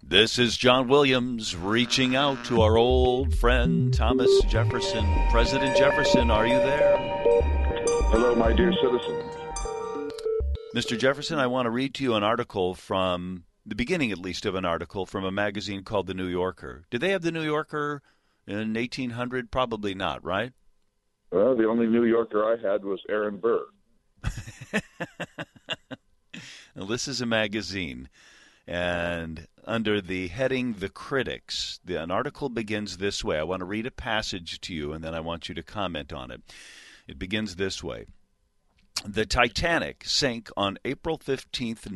This is John Williams reaching out to our old friend Thomas Jefferson. President Jefferson, are you there? Hello, my dear citizens. Mr. Jefferson, I want to read to you an article from, the beginning at least of an article from a magazine called The New Yorker. Did they have The New Yorker in 1800? Probably not, right? Well, the only New Yorker I had was Aaron Burr. Now, this is a magazine. And under the heading, The Critics, an article begins this way. I want to read a passage to you, and then I want you to comment on it. It begins this way. The Titanic sank on April 15th,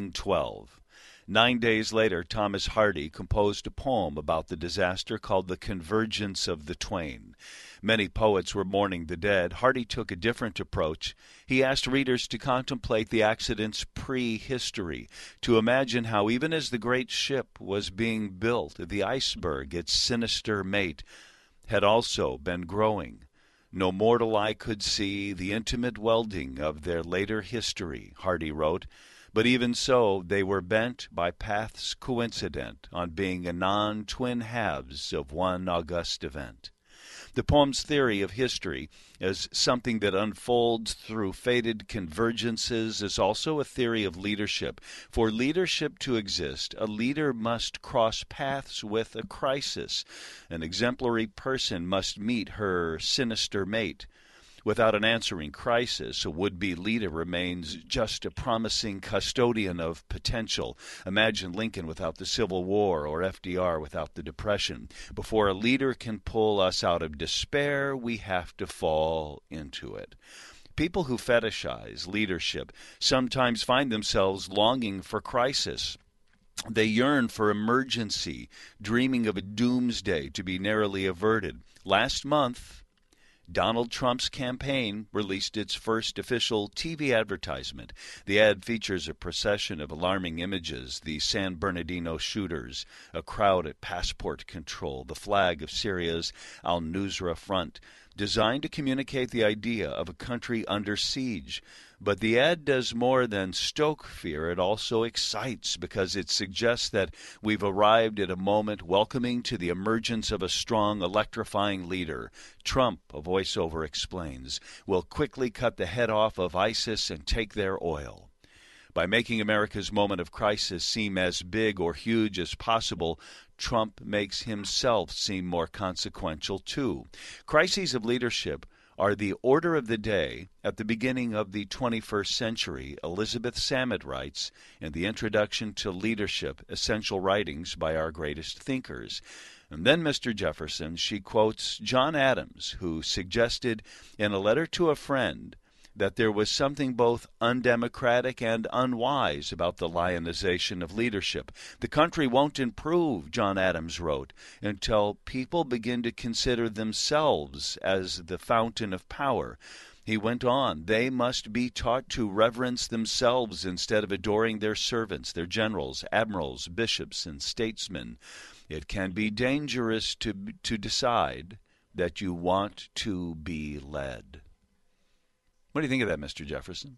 1912. 9 days later, Thomas Hardy composed a poem about the disaster called The Convergence of the Twain. Many poets were mourning the dead. Hardy took a different approach. He asked readers to contemplate the accident's prehistory, to imagine how even as the great ship was being built, the iceberg, its sinister mate, had also been growing. No mortal eye could see the intimate welding of their later history, Hardy wrote, but even so they were bent by paths coincident on being anon twin halves of one august event. The poem's theory of history as something that unfolds through fated convergences is also a theory of leadership. For leadership to exist, a leader must cross paths with a crisis. An exemplary person must meet her sinister mate. Without an answering crisis, a would-be leader remains just a promising custodian of potential. Imagine Lincoln without the Civil War or FDR without the Depression. Before a leader can pull us out of despair, we have to fall into it. People who fetishize leadership sometimes find themselves longing for crisis. They yearn for emergency, dreaming of a doomsday to be narrowly averted. Last month, Donald Trump's campaign released its first official TV advertisement. The ad features a procession of alarming images: the San Bernardino shooters, a crowd at passport control, the flag of Syria's al-Nusra Front, designed to communicate the idea of a country under siege. But the ad does more than stoke fear. It also excites, because it suggests that we've arrived at a moment welcoming to the emergence of a strong, electrifying leader. Trump, a voiceover explains, will quickly cut the head off of ISIS and take their oil. By making America's moment of crisis seem as big or huge as possible, Trump makes himself seem more consequential too. Crises of leadership are the order of the day at the beginning of the 21st century, Elizabeth Samet writes in the Introduction to Leadership, Essential Writings by Our Greatest Thinkers. And then, Mr. Jefferson, she quotes John Adams, who suggested in a letter to a friend that there was something both undemocratic and unwise about the lionization of leadership. The country won't improve, John Adams wrote, until people begin to consider themselves as the fountain of power. He went on, they must be taught to reverence themselves instead of adoring their servants, their generals, admirals, bishops, and statesmen. It can be dangerous to decide that you want to be led. What do you think of that, Mr. Jefferson?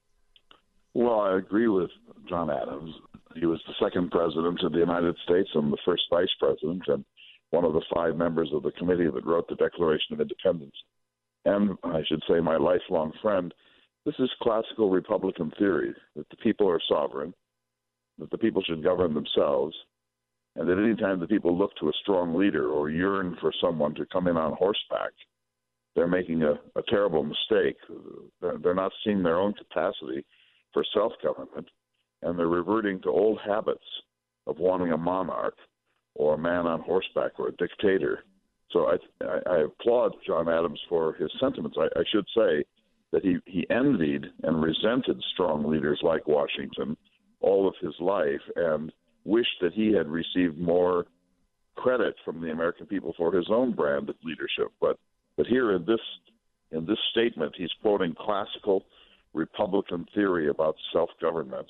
Well, I agree with John Adams. He was the second president of the United States and the first vice president, and one of the 5 members of the committee that wrote the Declaration of Independence. And I should say my lifelong friend. This is classical Republican theory, that the people are sovereign, that the people should govern themselves, and that any time the people look to a strong leader or yearn for someone to come in on horseback, they're making a terrible mistake. They're not seeing their own capacity for self-government, and they're reverting to old habits of wanting a monarch or a man on horseback or a dictator. So I applaud John Adams for his sentiments. I should say that he envied and resented strong leaders like Washington all of his life and wished that he had received more credit from the American people for his own brand of leadership. But here in this statement, he's quoting classical Republican theory about self-government.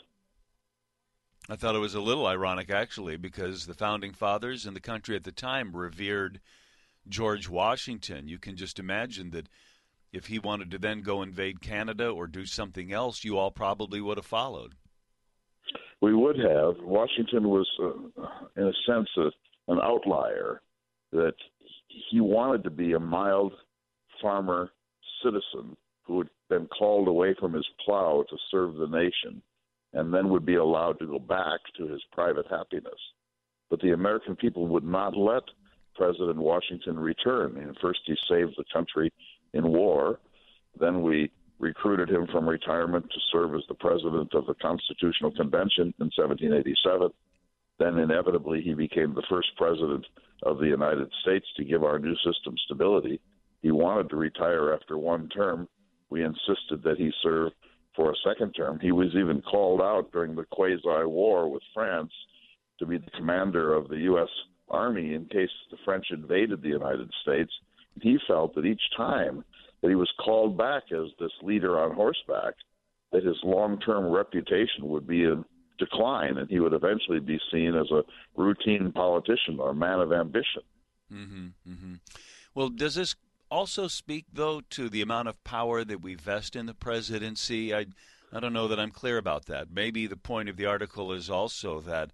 I thought it was a little ironic, actually, because the founding fathers in the country at the time revered George Washington. You can just imagine that if he wanted to then go invade Canada or do something else, you all probably would have followed. We would have. Washington was, in a sense, an outlier, that he wanted to be a mild farmer citizen who had been called away from his plow to serve the nation and then would be allowed to go back to his private happiness. But the American people would not let President Washington return. And first, he saved the country in war. Then we recruited him from retirement to serve as the president of the Constitutional Convention in 1787. Then inevitably he became the first president of the United States to give our new system stability. He wanted to retire after one term. We insisted that he serve for a second term. He was even called out during the quasi-war with France to be the commander of the U.S. Army in case the French invaded the United States. He felt that each time that he was called back as this leader on horseback, that his long-term reputation would be in decline, and he would eventually be seen as a routine politician or a man of ambition. Mm-hmm, mm-hmm. Well, does this also speak, though, to the amount of power that we vest in the presidency? I don't know that I'm clear about that. Maybe the point of the article is also that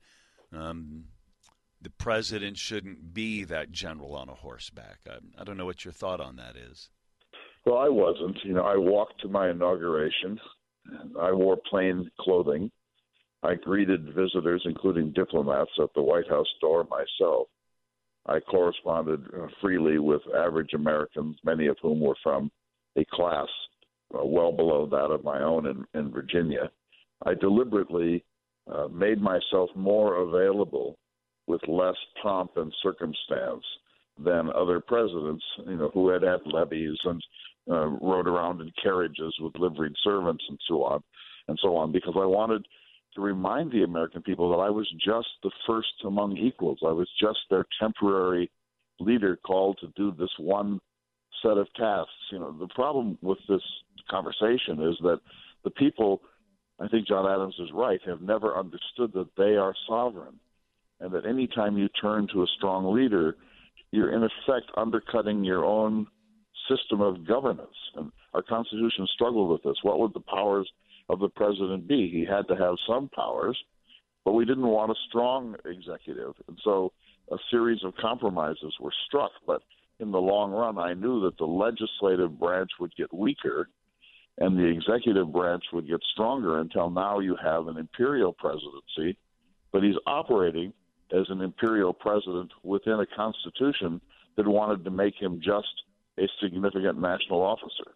the president shouldn't be that general on a horseback. I don't know what your thought on that is. Well, I wasn't. I walked to my inauguration. I wore plain clothing. I greeted visitors, including diplomats, at the White House door myself. I corresponded freely with average Americans, many of whom were from a class well below that of my own in Virginia. I deliberately made myself more available with less pomp and circumstance than other presidents, who had levees and rode around in carriages with liveried servants and so on, because I wanted to remind the American people that I was just the first among equals. I was just their temporary leader called to do this one set of tasks. The problem with this conversation is that the people, I think John Adams is right, have never understood that they are sovereign, and that any time you turn to a strong leader, you're in effect undercutting your own system of governance. And our Constitution struggled with this. What would the powers of the president be? He had to have some powers, but we didn't want a strong executive. And so a series of compromises were struck. But in the long run, I knew that the legislative branch would get weaker and the executive branch would get stronger until now you have an imperial presidency, but he's operating as an imperial president within a constitution that wanted to make him just a significant national officer.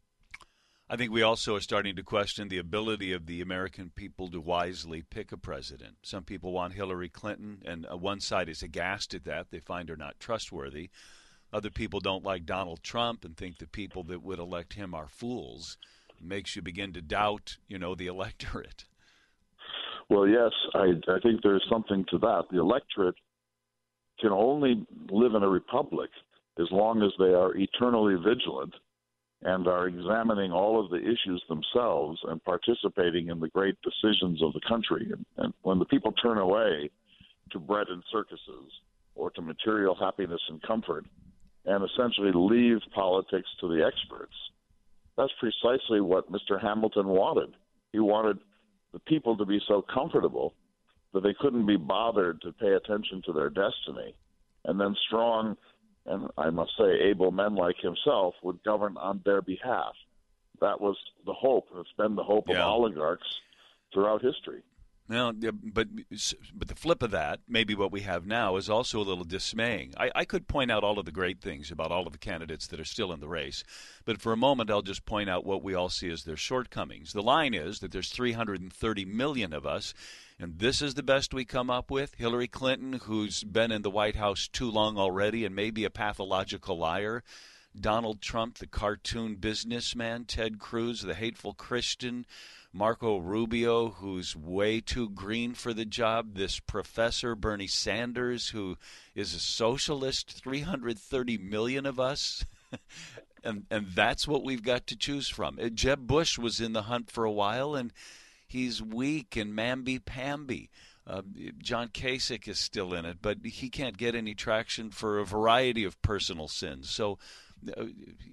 I think we also are starting to question the ability of the American people to wisely pick a president. Some people want Hillary Clinton, and one side is aghast at that. They find her not trustworthy. Other people don't like Donald Trump and think the people that would elect him are fools. It makes you begin to doubt, the electorate. Well, yes, I think there's something to that. The electorate can only live in a republic as long as they are eternally vigilant and are examining all of the issues themselves and participating in the great decisions of the country. And when the people turn away to bread and circuses or to material happiness and comfort and essentially leave politics to the experts, that's precisely what Mr. Hamilton wanted. He wanted the people to be so comfortable that they couldn't be bothered to pay attention to their destiny. And then strong and, I must say, able men like himself would govern on their behalf. That was the hope. It's been the hope of oligarchs throughout history. Well, but the flip of that, maybe what we have now, is also a little dismaying. I could point out all of the great things about all of the candidates that are still in the race, but for a moment I'll just point out what we all see as their shortcomings. The line is that there's 330 million of us, and this is the best we come up with. Hillary Clinton, who's been in the White House too long already and may be a pathological liar. Donald Trump, the cartoon businessman. Ted Cruz, the hateful Christian. Marco Rubio, who's way too green for the job. This professor, Bernie Sanders, who is a socialist. 330 million of us. and that's what we've got to choose from. Jeb Bush was in the hunt for a while, and he's weak and mamby-pamby. John Kasich is still in it, but he can't get any traction for a variety of personal sins. So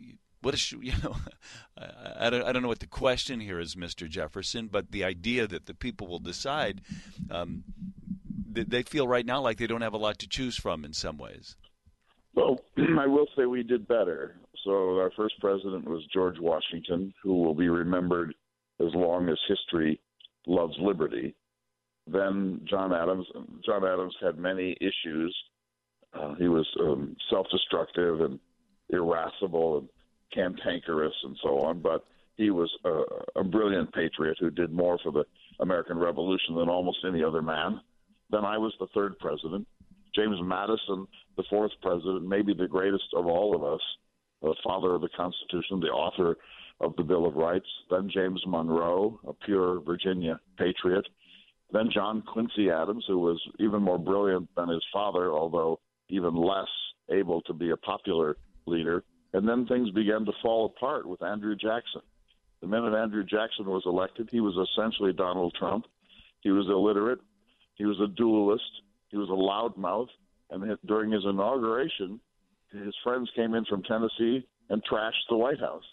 what is, I don't know what the question here is, Mr. Jefferson, but the idea that the people will decide, they feel right now like they don't have a lot to choose from in some ways. Well, I will say we did better. So our first president was George Washington, who will be remembered as long as history loves liberty. Then John Adams. John Adams had many issues. He was self-destructive and irascible and cantankerous and so on, but he was a brilliant patriot who did more for the American Revolution than almost any other man. Then I was the third president. James Madison, the fourth president, maybe the greatest of all of us, the father of the Constitution, the author of the Bill of Rights. Then James Monroe, a pure Virginia patriot. Then John Quincy Adams, who was even more brilliant than his father, although even less able to be a popular leader. And then things began to fall apart with Andrew Jackson. The minute Andrew Jackson was elected, he was essentially Donald Trump. He was illiterate. He was a duelist. He was a loudmouth. And during his inauguration, his friends came in from Tennessee and trashed the White House.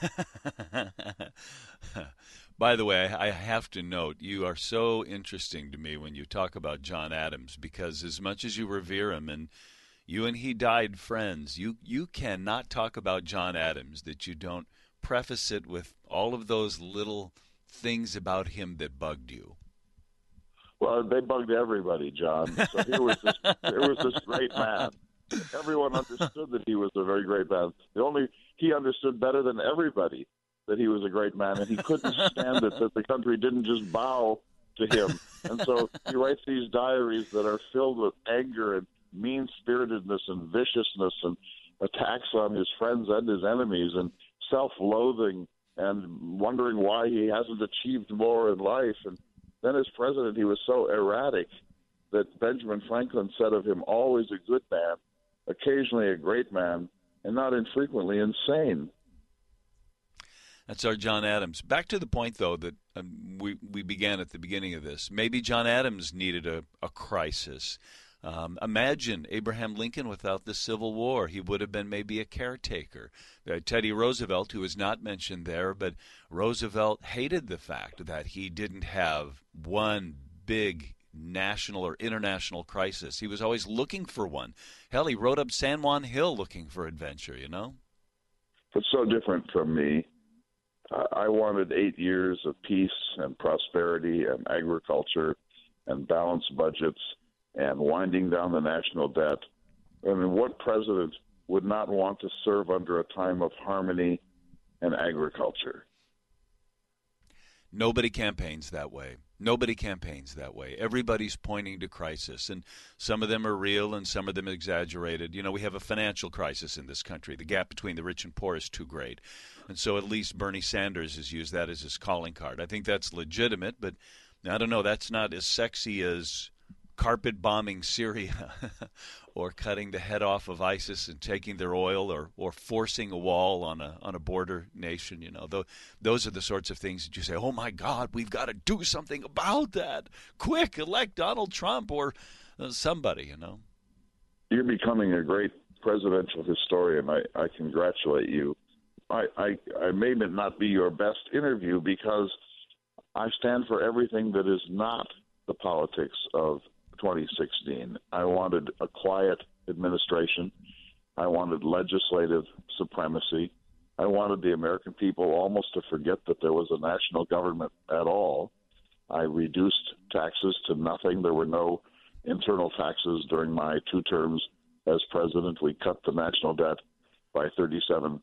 By the way, I have to note, you are so interesting to me when you talk about John Adams, because as much as you revere him, and you and he died friends, you cannot talk about John Adams that you don't preface it with all of those little things about him that bugged you. Well, they bugged everybody, John. So here was this great man. Everyone understood that he was a very great man. He understood better than everybody that he was a great man, and he couldn't stand it that the country didn't just bow to him. And so he writes these diaries that are filled with anger and mean-spiritedness and viciousness and attacks on his friends and his enemies and self-loathing and wondering why he hasn't achieved more in life. And then as president, he was so erratic that Benjamin Franklin said of him, always a good man, occasionally a great man, and not infrequently insane. That's our John Adams. Back to the point, though, that we began at the beginning of this. Maybe John Adams needed a crisis. Imagine Abraham Lincoln without the Civil War. He would have been maybe a caretaker. Teddy Roosevelt, who is not mentioned there, but Roosevelt hated the fact that he didn't have one big national or international crisis. He was always looking for one. Hell, he rode up San Juan Hill looking for adventure, you know? It's so different from me. I wanted 8 years of peace and prosperity and agriculture and balanced budgets and winding down the national debt. I mean, what president would not want to serve under a time of harmony and agriculture? Nobody campaigns that way. Nobody campaigns that way. Everybody's pointing to crisis, and some of them are real and some of them exaggerated. You know, we have a financial crisis in this country. The gap between the rich and poor is too great. And so at least Bernie Sanders has used that as his calling card. I think that's legitimate, but I don't know. That's not as sexy as carpet bombing Syria or cutting the head off of ISIS and taking their oil, or forcing a wall on a border nation. You know, those are the sorts of things that you say, oh my God, we've got to do something about that. Quick, elect Donald Trump or somebody, you know. You're becoming a great presidential historian. I congratulate you. I may not be your best interview because I stand for everything that is not the politics of 2016. I wanted a quiet administration. I wanted legislative supremacy. I wanted the American people almost to forget that there was a national government at all. I reduced taxes to nothing. There were no internal taxes during my 2 terms as president. We cut the national debt by 37%.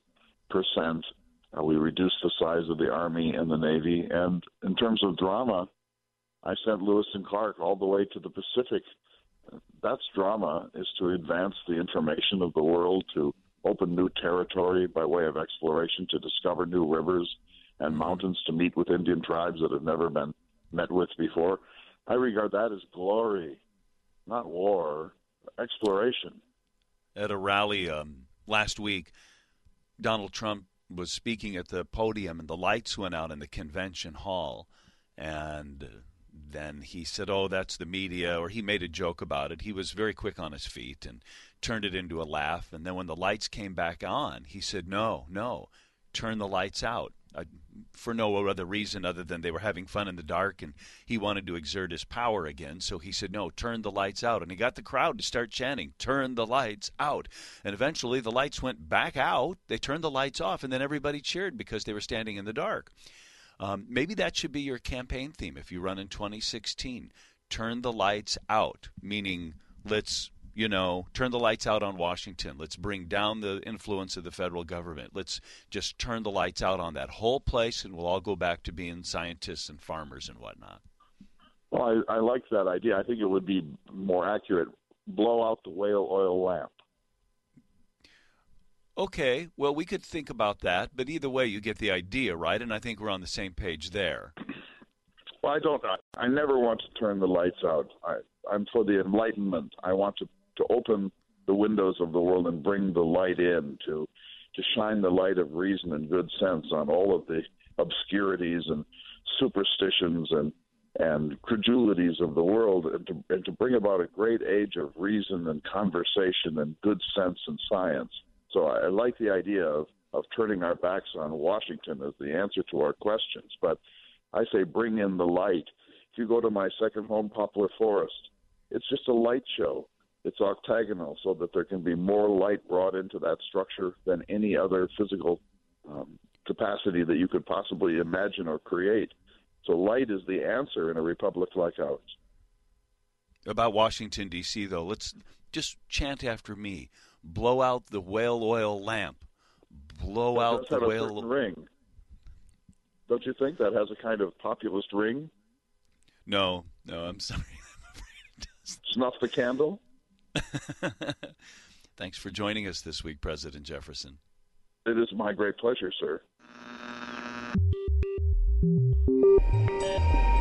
We reduced the size of the Army and the Navy. And in terms of drama, I sent Lewis and Clark all the way to the Pacific. That's drama, is to advance the information of the world, to open new territory by way of exploration, to discover new rivers and mountains, to meet with Indian tribes that have never been met with before. I regard that as glory, not war, exploration. At a rally last week, Donald Trump was speaking at the podium, and the lights went out in the convention hall, and then he said, "Oh, that's the media," or he made a joke about it. He was very quick on his feet and turned it into a laugh. And then when the lights came back on, he said, "No, no, turn the lights out." For no other reason other than they were having fun in the dark and he wanted to exert his power again. So he said, "No, turn the lights out." And he got the crowd to start chanting, "Turn the lights out." And eventually the lights went back out. They turned the lights off, and then everybody cheered because they were standing in the dark. Maybe that should be your campaign theme if you run in 2016. Turn the lights out, meaning let's turn the lights out on Washington. Let's bring down the influence of the federal government. Let's just turn the lights out on that whole place, and we'll all go back to being scientists and farmers and whatnot. Well, I like that idea. I think it would be more accurate. Blow out the whale oil lamp. Okay, well, we could think about that, but either way, you get the idea, right? And I think we're on the same page there. Well, I never want to turn the lights out. I'm for the enlightenment. I want to open the windows of the world and bring the light in, to shine the light of reason and good sense on all of the obscurities and superstitions and credulities of the world, and to bring about a great age of reason and conversation and good sense and science. So I like the idea of turning our backs on Washington as the answer to our questions. But I say bring in the light. If you go to my second home, Poplar Forest, it's just a light show. It's octagonal so that there can be more light brought into that structure than any other physical capacity that you could possibly imagine or create. So light is the answer in a republic like ours. About Washington, D.C., though, let's just chant after me. Blow out the whale oil lamp. Blow out the whale ring. Don't you think that has a kind of populist ring? No, I'm sorry. I'm afraid it doesn't. Snuff the candle? Thanks for joining us this week, President Jefferson. It is my great pleasure, sir.